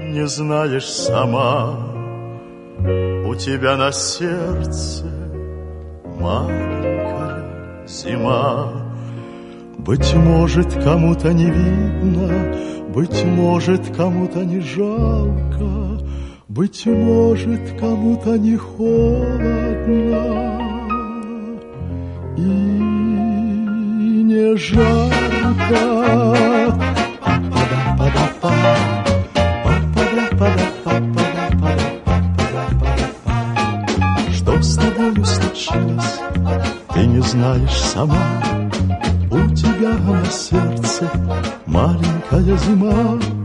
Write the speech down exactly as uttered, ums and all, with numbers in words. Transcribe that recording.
не знаешь сама, у тебя на сердце маленькая зима. Быть может, кому-то не видно, быть может, кому-то не жалко, быть может, кому-то не холодно и не жарко. Что с тобою случилось, ты не знаешь сама, у тебя на сердце маленькая зима.